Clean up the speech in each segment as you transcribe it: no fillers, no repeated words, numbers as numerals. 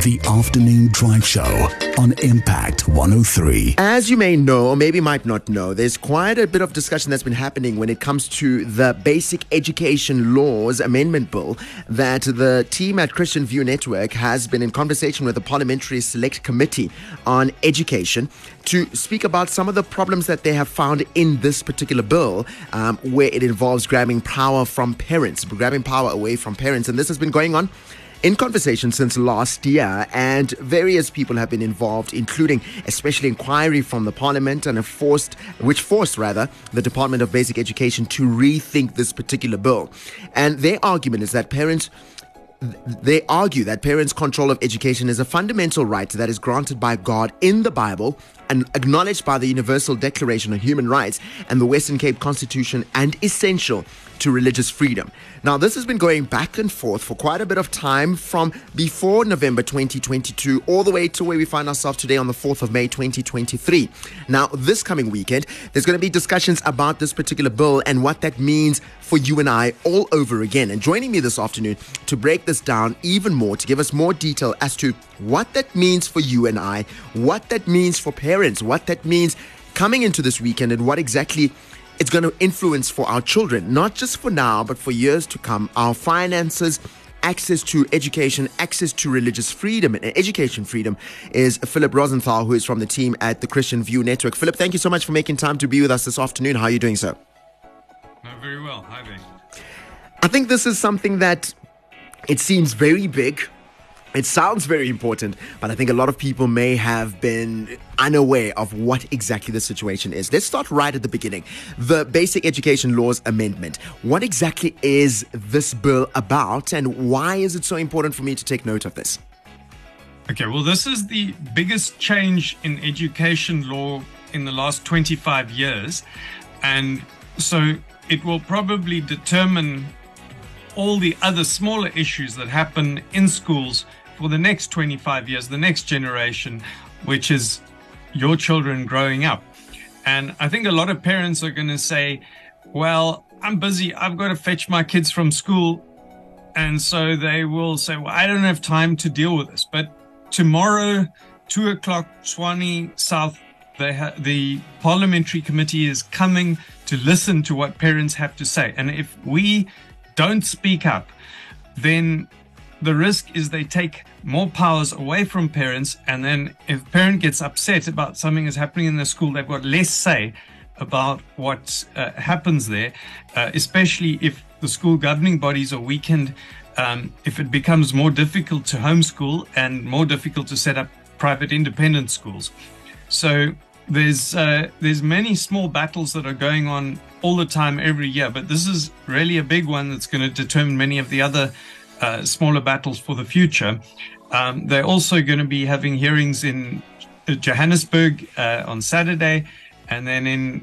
The Afternoon Drive Show on Impact 103. As you may know, or maybe might not know, there's quite a bit of discussion that's been happening when it comes to the Basic Education Laws Amendment Bill that the team at Christian View Network has been in conversation with the Parliamentary Select Committee on Education to speak about some of the problems that they have found in this particular bill, where it involves grabbing power from parents, grabbing power away from parents. And this has been going on in conversation since last year, and various people have been involved, including especially inquiry from the Parliament, and forced the Department of Basic Education to rethink this particular bill. And their argument is that they argue that parents' control of education is a fundamental right that is granted by God in the Bible and acknowledged by the Universal Declaration of Human Rights and the Western Cape Constitution, and essential to religious freedom. Now, this has been going back and forth for quite a bit of time, from before November 2022 all the way to where we find ourselves today on the 4th of May 2023. Now, this coming weekend, there's going to be discussions about this particular bill and what that means for you and I all over again. And joining me this afternoon to break this down even more, to give us more detail as to what that means for you and I, what that means for parents, what that means coming into this weekend, and what exactly it's going to influence for our children, not just for now, but for years to come, our finances, access to education, access to religious freedom and education freedom, is Philip Rosenthal, who is from the team at the Christian View Network. Philip, thank you so much for making time to be with us this afternoon. How are you doing, sir? Very well. Hi there. I think this is something that it seems very big. It sounds very important, but I think a lot of people may have been unaware of what exactly the situation is. Let's start right at the beginning. The Basic Education Laws Amendment. What exactly is this bill about, and why is it so important for me to take note of this? Okay, well, this is the biggest change in education law in the last 25 years. And so it will probably determine all the other smaller issues that happen in schools for the next 25 years, the next generation, which is your children growing up. And I think a lot of parents are going to say, well, I'm busy, I've got to fetch my kids from school. And so they will say, well, I don't have time to deal with this. But tomorrow, 2 o'clock, Tshwane South, the Parliamentary Committee is coming to listen to what parents have to say. And if we don't speak up, then the risk is they take more powers away from parents, and then if a parent gets upset about something that's happening in the school, they've got less say about what happens there, especially if the school governing bodies are weakened, if it becomes more difficult to homeschool and more difficult to set up private independent schools. So there's many small battles that are going on all the time, every year, but this is really a big one that's going to determine many of the other smaller battles for the future. They're also going to be having hearings in Johannesburg on Saturday, and then in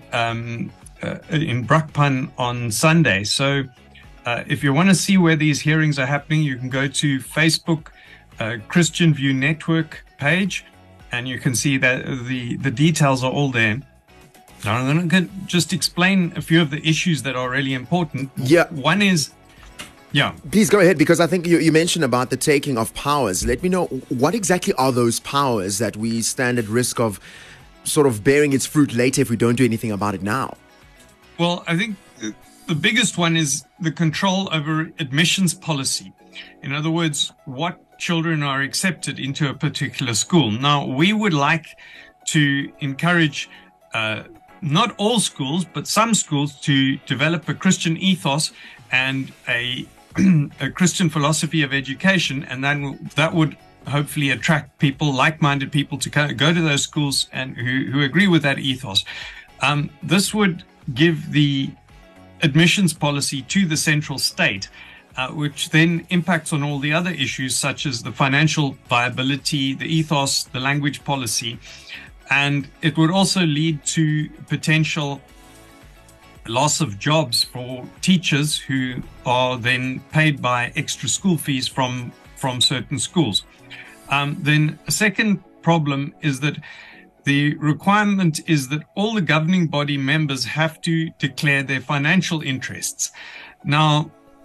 Brakpan on Sunday. So if you want to see where these hearings are happening, you can go to Facebook Christian View Network page, and you can see that the details are all there. Now, I'm going to just explain a few of the issues that are really important. Yeah. One is, please go ahead, because I think you mentioned about the taking of powers. Let me know, what exactly are those powers that we stand at risk of sort of bearing its fruit later if we don't do anything about it now? Well, I think the biggest one is the control over admissions policy. In other words, what children are accepted into a particular school. Now, we would like to encourage not all schools, but some schools to develop a Christian ethos and a Christian philosophy of education, and then that would hopefully attract people, like-minded people, to go to those schools and who agree with that ethos. This would give the admissions policy to the central state, which then impacts on all the other issues, such as the financial viability, the ethos, the language policy. And it would also lead to potential loss of jobs for teachers who are then paid by extra school fees from certain schools. Then a second problem is that the requirement is that all the governing body members have to declare their financial interests. Now,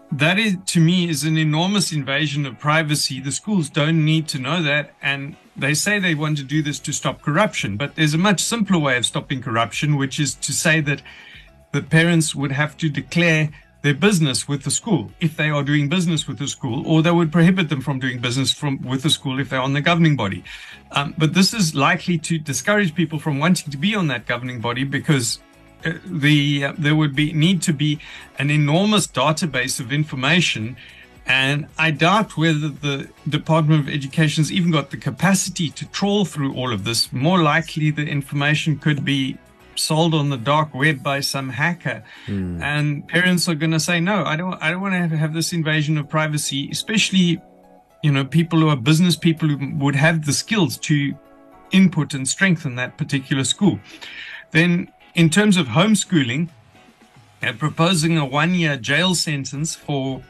that is, to me, is an enormous invasion of privacy. The schools don't need to know that, and they say they want to do this to stop corruption, but there's a much simpler way of stopping corruption, which is to say that the parents would have to declare their business with the school if they are doing business with the school, or they would prohibit them from doing business with the school if they're on the governing body. But this is likely to discourage people from wanting to be on that governing body, because there would need to be an enormous database of information, and I doubt whether the Department of Education's even got the capacity to trawl through all of this. More likely, the information could be sold on the dark web by some hacker, and parents are going to say, no, I don't want to have this invasion of privacy, especially, people who are business people who would have the skills to input and strengthen that particular school. Then in terms of homeschooling, proposing a 1-year jail sentence for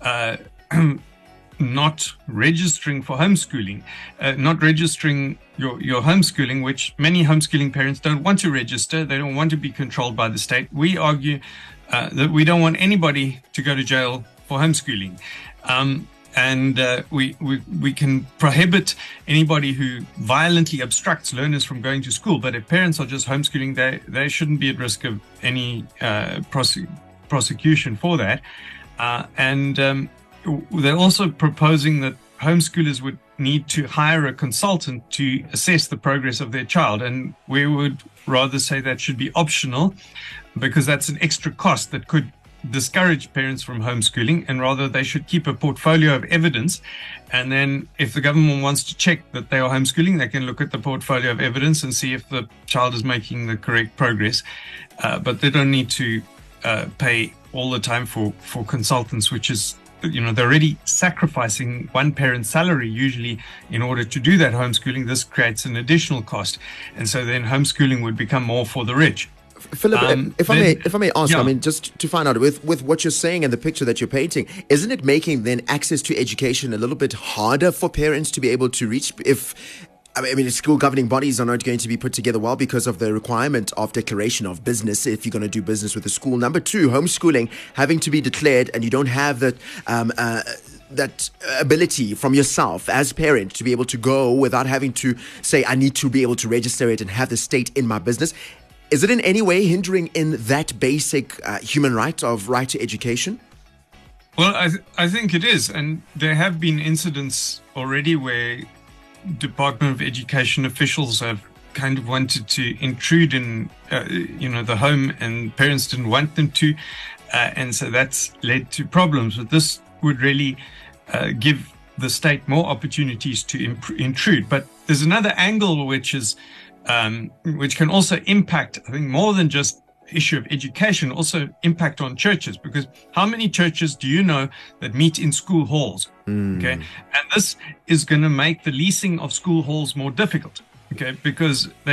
not registering for homeschooling, not registering your homeschooling, which many homeschooling parents don't want to register. They don't want to be controlled by the state. We argue that we don't want anybody to go to jail for homeschooling. And we can prohibit anybody who violently obstructs learners from going to school. But if parents are just homeschooling, they shouldn't be at risk of any prosecution for that. And they're also proposing that homeschoolers would need to hire a consultant to assess the progress of their child. And we would rather say that should be optional, because that's an extra cost that could discourage parents from homeschooling, and rather they should keep a portfolio of evidence. And then if the government wants to check that they are homeschooling, they can look at the portfolio of evidence and see if the child is making the correct progress. But they don't need to pay all the time for consultants, which is, they're already sacrificing one parent's salary usually in order to do that homeschooling. This creates an additional cost. And so then homeschooling would become more for the rich. Philip, if I may ask, yeah. Just to find out, with what you're saying and the picture that you're painting, isn't it making then access to education a little bit harder for parents to be able to reach? School governing bodies are not going to be put together well because of the requirement of declaration of business if you're going to do business with the school. Number two, homeschooling having to be declared, and you don't have that ability from yourself as parent to be able to go without having to say, I need to be able to register it and have the state in my business. Is it in any way hindering in that basic human right of right to education? Well, I think it is. And there have been incidents already where Department of Education officials have kind of wanted to intrude in, the home, and parents didn't want them to. And so that's led to problems. But this would really give the state more opportunities to intrude. But there's another angle which can also impact, I think, more than just issue of education, also impact on churches. Because how many churches do you know that meet in school halls? Okay, and this is going to make the leasing of school halls more difficult. Okay, because they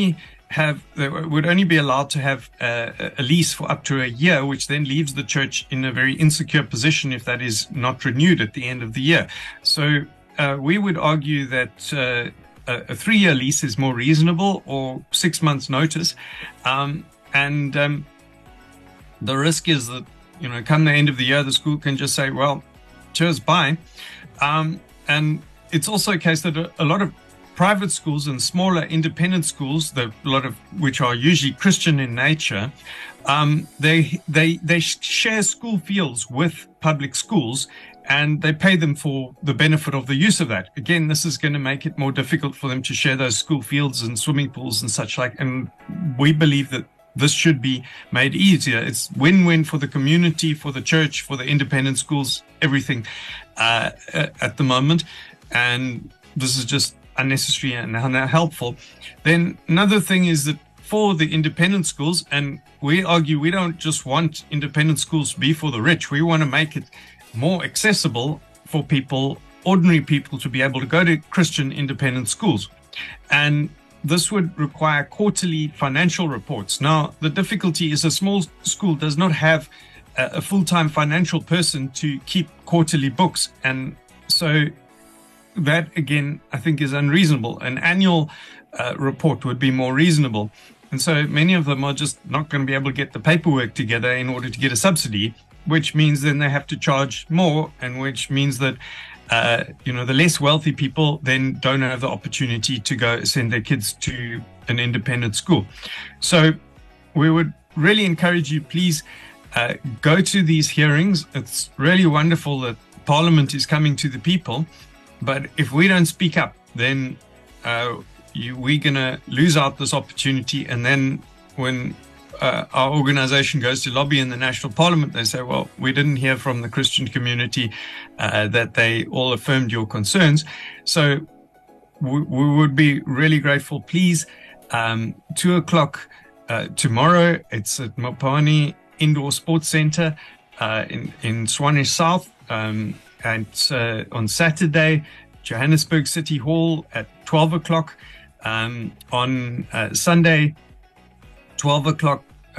would only be allowed to have a lease for up to a year, which then leaves the church in a very insecure position if that is not renewed at the end of the year. So we would argue that a 3-year lease is more reasonable, or 6 months notice. And the risk is that, come the end of the year, the school can just say, well, cheers, bye. And it's also a case that a lot of private schools and smaller independent schools, a lot of which are usually Christian in nature, they share school fields with public schools, and they pay them for the benefit of the use of that. Again, this is going to make it more difficult for them to share those school fields and swimming pools and such like. And we believe that this should be made easier. It's win-win for the community, for the church, for the independent schools, everything at the moment. And this is just unnecessary and unhelpful. Then another thing is that for the independent schools, and we argue we don't just want independent schools to be for the rich. We want to make it more accessible for people, ordinary people, to be able to go to Christian independent schools. And this would require quarterly financial reports. Now, the difficulty is a small school does not have a full-time financial person to keep quarterly books. And so that, again, I think is unreasonable. An annual report would be more reasonable. And so many of them are just not going to be able to get the paperwork together in order to get a subsidy. which means then they have to charge more, and which means that the less wealthy people then don't have the opportunity to go send their kids to an independent school. So we would really encourage you, please go to these hearings. It's really wonderful that Parliament is coming to the people, but if we don't speak up, then we're going to lose out this opportunity. And then when our organization goes to lobby in the National Parliament, they say, well, we didn't hear from the Christian community that they all affirmed your concerns. So we would be really grateful. Please, 2:00 tomorrow, it's at Mopani Indoor Sports Center in Swanage South. And on Saturday, Johannesburg City Hall at 12:00. On Sunday, 12:00,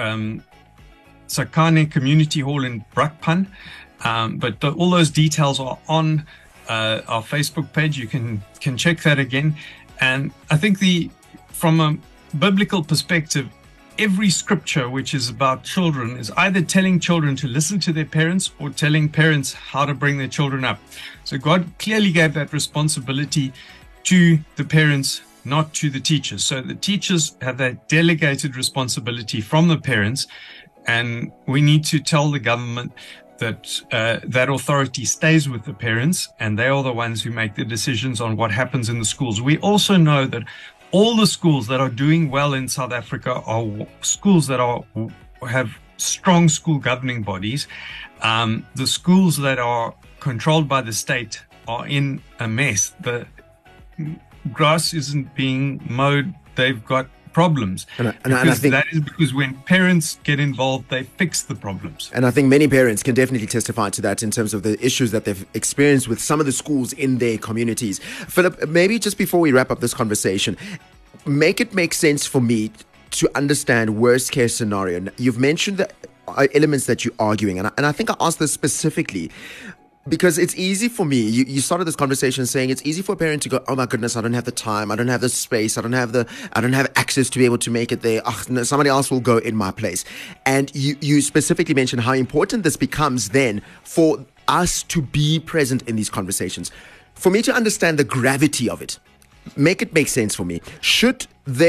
Sakane Community Hall in Brakpan. But all those details are on our Facebook page. You can check that again. And I think from a biblical perspective, every scripture which is about children is either telling children to listen to their parents or telling parents how to bring their children up. So God clearly gave that responsibility to the parents, not to the teachers. So the teachers have that delegated responsibility from the parents, and we need to tell the government that that authority stays with the parents, and they are the ones who make the decisions on what happens in the schools. We also know that all the schools that are doing well in South Africa are schools that have strong school governing bodies. The schools that are controlled by the state are in a mess. The grass isn't being mowed. They've got problems. And I think that is because when parents get involved, they fix the problems. And I think many parents can definitely testify to that in terms of the issues that they've experienced with some of the schools in their communities. Philip, maybe just before we wrap up this conversation, make it make sense for me to understand worst case scenario. You've mentioned the elements that you're arguing, and I think I asked this specifically because it's easy for me. You started this conversation saying it's easy for a parent to go, oh my goodness, I don't have the time, I don't have the space, I don't have access to be able to make it there. No, somebody else will go in my place. And you specifically mentioned how important this becomes then for us to be present in these conversations. For me to understand the gravity of it, make it make sense for me. Should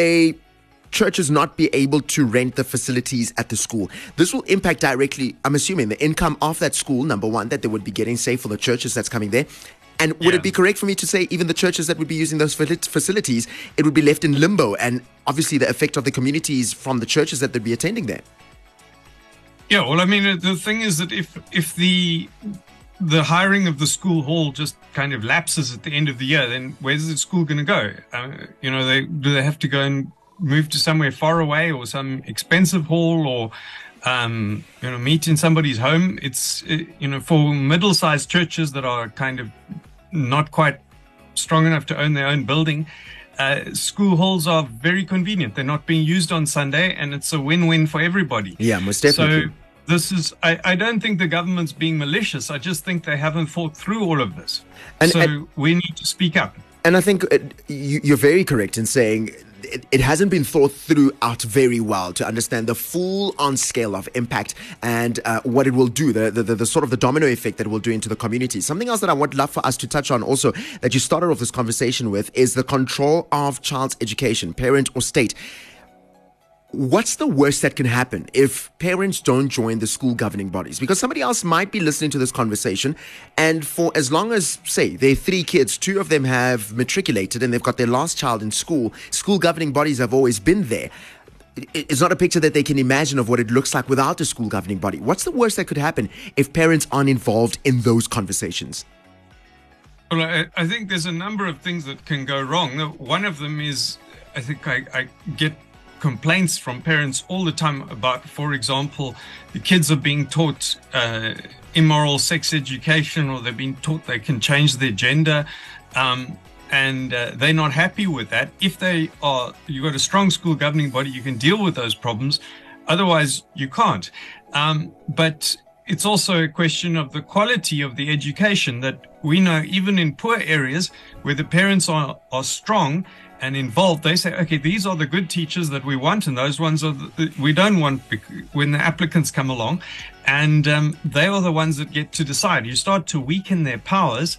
churches not be able to rent the facilities at the school? This will impact directly, I'm assuming, the income of that school, number one, that they would be getting, say, for the churches that's coming there. And would it be correct for me to say even the churches that would be using those facilities, it would be left in limbo, and obviously the effect of the communities from the churches that they'd be attending there? Yeah, well, I mean, the thing is that if the hiring of the school hall just kind of lapses at the end of the year, then where's the school going to go? Do they have to go and move to somewhere far away, or some expensive hall, or meet in somebody's home? It's for middle-sized churches that are kind of not quite strong enough to own their own building, school halls are very convenient. They're not being used on Sunday, and it's a win-win for everybody. Yeah, most definitely. So I don't think the government's being malicious. I just think they haven't thought through all of this. And we need to speak up. And I think you're very correct in saying it hasn't been thought through out very well to understand the full-on scale of impact and what it will do, the sort of the domino effect that it will do into the community. Something else that I would love for us to touch on also that you started off this conversation with is the control of child's education, parent or state. What's the worst that can happen if parents don't join the school governing bodies? Because somebody else might be listening to this conversation, and for as long as, say, there are 3 kids, 2 of them have matriculated and they've got their last child in school governing bodies have always been there. It's not a picture that they can imagine of what it looks like without a school governing body. What's the worst that could happen if parents aren't involved in those conversations? Well, I think there's a number of things that can go wrong. One of them is, I think I get complaints from parents all the time about, for example, the kids are being taught immoral sex education, or they're being taught they can change their gender, and they're not happy with that. If you've got a strong school governing body, you can deal with those problems. Otherwise, you can't. But it's also a question of the quality of the education that we know, even in poor areas where the parents are strong and involved, they say, okay, these are the good teachers that we want, and those ones are we don't want when the applicants come along, and they are the ones that get to decide. You start to weaken their powers,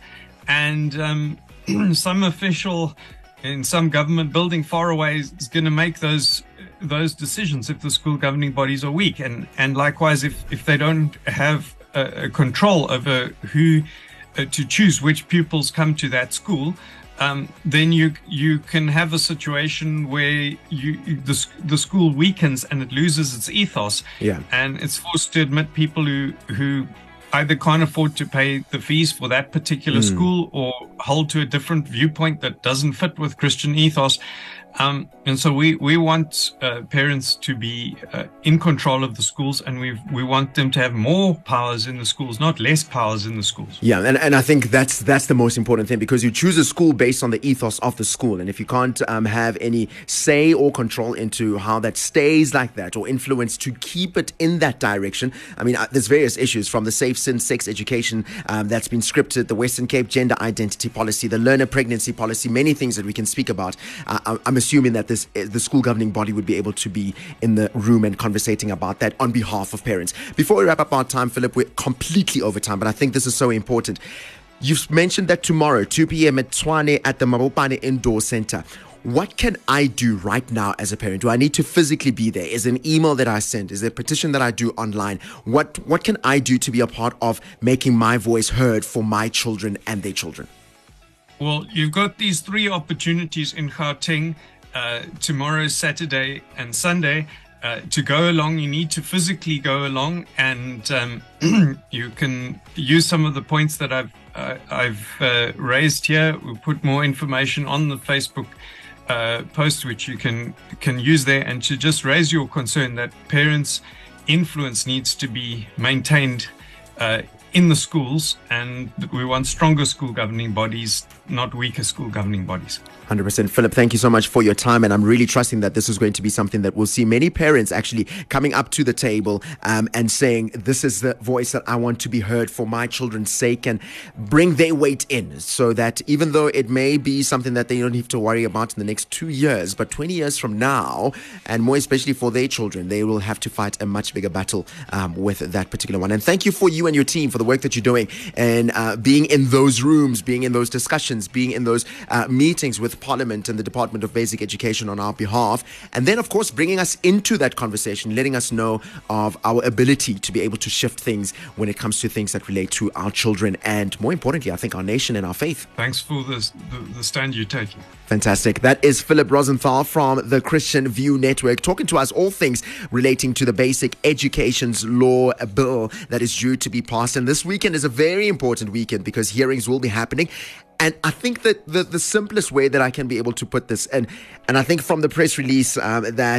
and some official in some government building far away is going to make those decisions if the school governing bodies are weak, and likewise if they don't have control over who to choose which pupils come to that school. Then you can have a situation where the school weakens and it loses its ethos, and it's forced to admit people who either can't afford to pay the fees for that particular school or hold to a different viewpoint that doesn't fit with Christian ethos. And so we want parents to be in control of the schools, and we want them to have more powers in the schools, not less powers in the schools. Yeah, and I think that's the most important thing, because you choose a school based on the ethos of the school, and if you can't have any say or control into how that stays like that, or influence to keep it in that direction. I mean, there's various issues, from the safe sex education that's been scripted, the Western Cape gender identity policy, the learner pregnancy policy, many things that we can speak about. I'm assuming that the school governing body would be able to be in the room and conversating about that on behalf of parents. Before we wrap up our time, Philip, we're completely over time, but I think this is so important. You've mentioned that tomorrow, 2 p.m. at Tshwane at the Mabopane Indoor Center. What can I do right now as a parent? Do I need to physically be there? Is there an email that I send? Is there a petition that I do online? What can I do to be a part of making my voice heard for my children and their children? Well, you've got these three opportunities in Gauteng, tomorrow, Saturday, and Sunday. To go along, you need to physically go along, and you can use some of the points that I've raised here. We'll put more information on the Facebook post, which you can use there, and to just raise your concern that parents' influence needs to be maintained in the schools, and we want stronger school governing bodies, not weaker school governing bodies. 100%. Philip, thank you so much for your time, and I'm really trusting that this is going to be something that we'll see many parents actually coming up to the table and saying, this is the voice that I want to be heard for my children's sake, and bring their weight in, so that even though it may be something that they don't have to worry about in the next 2 years, but 20 years from now, and more especially for their children, they will have to fight a much bigger battle with that particular one. And thank you for you and your team for the work that you're doing, and being in those rooms, being in those discussions, being in those meetings with Parliament and the Department of Basic Education on our behalf, and then of course bringing us into that conversation, letting us know of our ability to be able to shift things when it comes to things that relate to our children, and more importantly, I think, our nation and our faith. Thanks for the stand you're taking. Fantastic. That is Philip Rosenthal from the Christian View Network, talking to us all things relating to the Basic Education's Law bill that is due to be passed. And this weekend is a very important weekend, because hearings will be happening. And I think that the simplest way that I can be able to put this, and I think from the press release that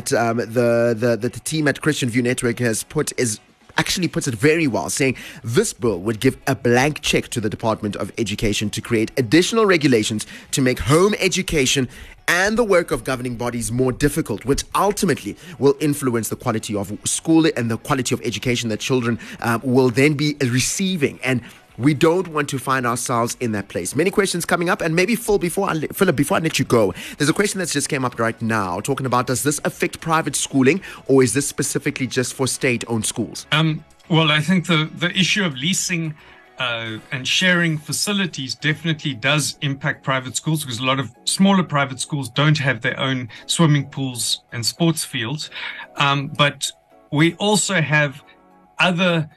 the team at Christian View Network has put, actually puts it very well, saying this bill would give a blank check to the Department of Education to create additional regulations to make home education and the work of governing bodies more difficult, which ultimately will influence the quality of school and the quality of education that children will then be receiving. And we don't want to find ourselves in that place. Many questions coming up, and maybe Philip, before I let you go, there's a question that's just came up right now, talking about, does this affect private schooling, or is this specifically just for state-owned schools? Well, I think the issue of leasing and sharing facilities definitely does impact private schools, because a lot of smaller private schools don't have their own swimming pools and sports fields. But we also have other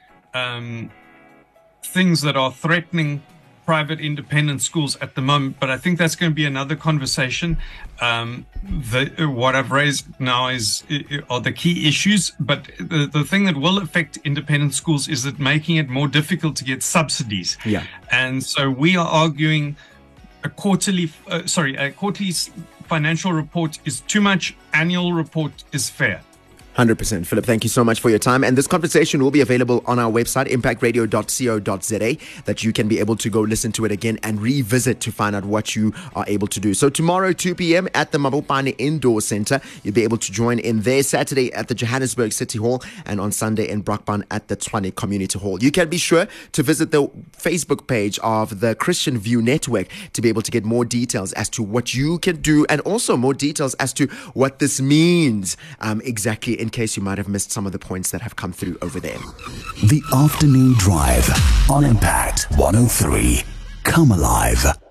things that are threatening private independent schools at the moment, but I think that's going to be another conversation. What I've raised now are the key issues, but the thing that will affect independent schools is that making it more difficult to get subsidies. Yeah. And so we are arguing a quarterly financial report is too much, annual report is fair. 100%. Philip, thank you so much for your time. And this conversation will be available on our website, impactradio.co.za, that you can be able to go listen to it again and revisit to find out what you are able to do. So tomorrow, 2 p.m. at the Mabopane Indoor Center, you'll be able to join in there. Saturday at the Johannesburg City Hall, and on Sunday in Brakpan at the Tshwane Community Hall. You can be sure to visit the Facebook page of the Christian View Network to be able to get more details as to what you can do, and also more details as to what this means exactly, in case you might have missed some of the points that have come through over there. The Afternoon Drive on Impact 103. Come alive.